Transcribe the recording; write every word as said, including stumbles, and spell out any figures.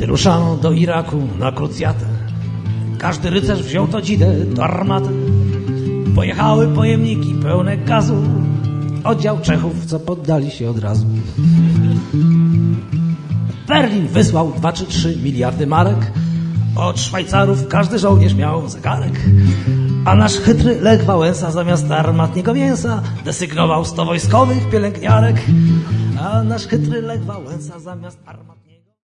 Wyruszano do Iraku na krucjatę. Każdy rycerz wziął to dzidę, to armatę. Pojechały pojemniki pełne gazu. Oddział Czechów, co poddali się od razu. Berlin wysłał dwa czy trzy miliardy marek. Od Szwajcarów każdy żołnierz miał zegarek. A nasz chytry Lech Wałęsa zamiast armatniego mięsa desygnował sto wojskowych pielęgniarek. A nasz chytry Lech Wałęsa zamiast armat...